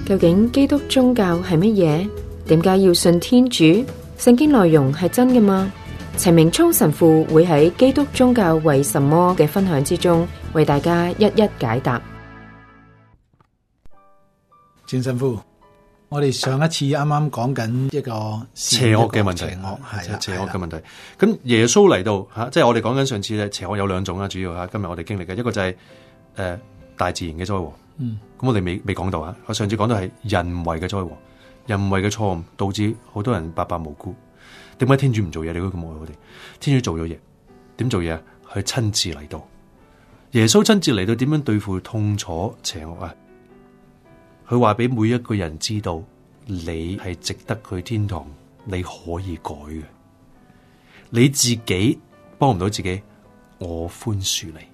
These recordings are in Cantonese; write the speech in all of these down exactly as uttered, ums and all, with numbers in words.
究竟基督宗教係乜嘢？點解要信天主？聖經內容係真嘅嗎？陳明聰神父會喺基督宗教為什麼嘅分享之中，為大家一一解答。 錢神父，我哋上一次啱啱講緊一個邪惡嘅問題， 邪惡係啦， 邪惡嘅問題。咁耶穌嚟到吓，即係我哋講緊上次咧，邪惡有兩種啦，主要吓，今日我哋經歷嘅一個就係、是、誒、呃、大自然嘅災禍。嗯，咁我哋未未講到啊！我上次講到係人為嘅災禍，人為嘅錯誤導致好多人白白無辜。點解天主唔做嘢？你都咁愛我哋，天主做咗嘢，點做嘢？佢親自嚟到，耶穌親自嚟到，點樣對付痛楚邪惡啊？佢話俾每一個人知道，你係值得去天堂，你可以改嘅，你自己幫唔到自己，我寬恕你。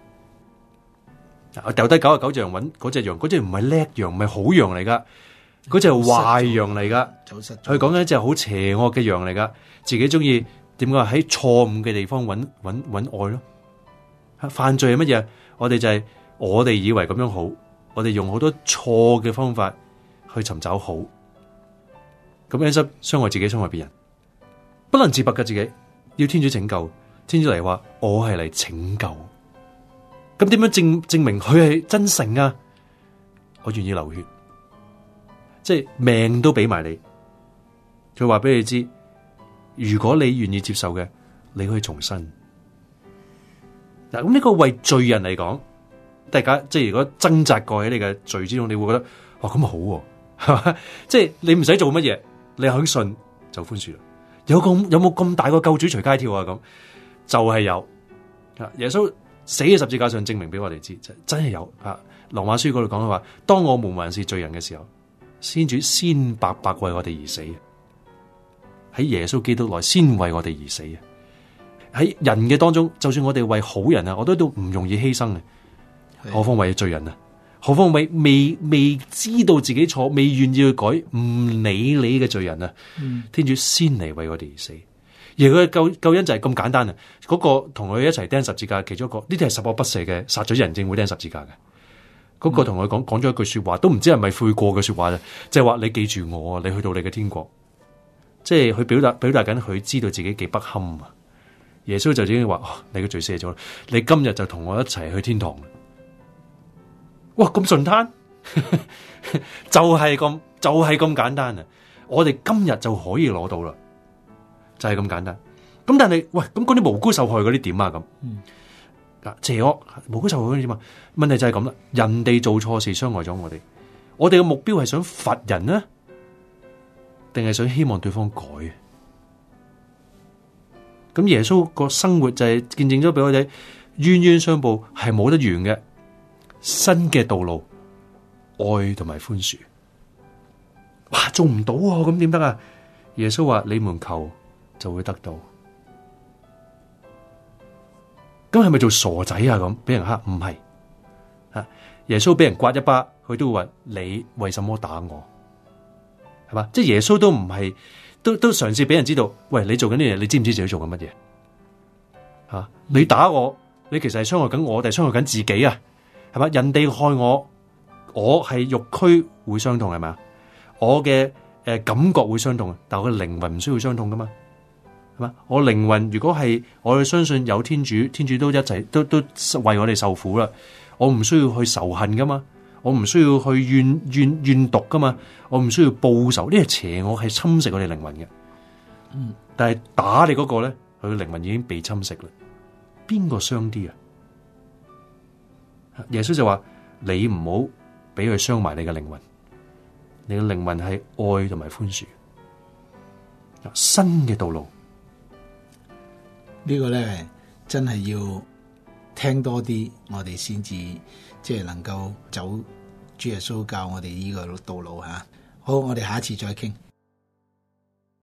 我掉低九十九隻羊揾嗰隻羊，嗰隻唔係叻羊，唔係好羊嚟噶，嗰隻係壞羊嚟噶。佢講緊一隻好邪惡嘅羊嚟噶，自己中意點解喺錯誤嘅地方揾揾揾愛咯？犯罪係乜嘢？我哋就係、是、我哋以為咁樣好，我哋用好多錯嘅方法去尋找好，咁樣失傷害自己，傷害別人，不能自拔嘅自己，要天主拯救。天主嚟話我係嚟拯救。咁點樣證證明佢係真誠啊？我願意流血，即係命都俾埋你。佢話俾你知，如果你願意接受嘅，你可以重生。嗱，咁呢個為罪人嚟講，大家即係如果掙扎過喺你嘅罪之中，你會覺得哇咁好喎，係嘛？即係你唔使做乜嘢，你肯信就寬恕啦。有咁有冇咁大個救主隨街跳啊？咁就係有啊，耶穌死喺十字架上證明俾我哋知，真係有啊！羅馬書嗰度講嘅話，當我們還是罪人嘅時候，先主先白白為我哋而死，喺耶穌基督內先為我哋而死。喺人嘅當中，就算我哋為好人啊，我都都唔容易犧牲嘅，何況為罪人啊？何況為未未知道自己錯，未願意去改，唔理你嘅罪人啊！嗯、天主先嚟為我哋而死。而佢嘅救救恩就係咁簡單啊！嗰、那個同佢一齊釘十字架，其中一個呢啲係十惡不赦嘅，殺咗人正會釘十字架嘅。嗰、那個同佢講講咗一句說話，都唔知係咪悔過嘅說話啫，就係、是、話你記住我啊，你去到你嘅天國，即係佢表達表達緊佢知道自己幾不堪啊！耶穌就已經話、哦：你嘅罪赦咗，你今日就同我一齊去天堂。哇！咁順攤，就係咁就係咁簡單啊！我哋今日就可以攞到啦。就係咁簡單，咁但係喂，咁嗰啲無辜受害嗰啲點啊？咁，嗱、嗯，邪惡無辜受害嗰啲點啊？問題就係咁啦，人哋做錯事傷害咗我哋，我哋嘅目標係想罰人呢，定係想希望對方改？咁耶穌個生活就係見證咗俾我哋，冤冤相報係冇得完嘅，新嘅道路，愛同埋寬恕。哇，做唔到啊！咁點得啊？耶穌話：你們求就會得到。咁係咪做傻仔啊？咁俾人蝦？唔係啊！耶穌俾人刮一巴，佢都會話：你為什麼打我？係嘛？即係耶穌都唔係，都都嘗試俾人知道，喂，你做緊啲嘢，你知唔知自己做緊乜嘢？吓、啊，你打我，你其實係傷害緊我，定係傷害緊自己啊？係嘛？人哋害我，我係肉軀會傷痛，係咪啊？我嘅誒、呃、感覺會傷痛，但係我嘅靈魂唔需要傷痛噶嘛？我靈魂如果係我哋相信有天主，天主都一齊都都為我哋受苦啦。我唔需要去仇恨噶嘛，我唔需要去怨怨怨毒噶嘛，我唔需要報仇。呢個邪惡係侵蝕我哋靈魂嘅。嗯，但係打你嗰個咧，佢嘅靈魂已經被侵蝕啦。邊個傷啲啊？耶穌就話：你唔好俾佢傷埋你嘅靈魂，你嘅靈魂係愛同埋寬恕，新嘅道路。 呢個咧真係要聽多啲，我哋先至即係能夠走主耶穌教我哋呢個道路吓。好，我哋下一次再傾。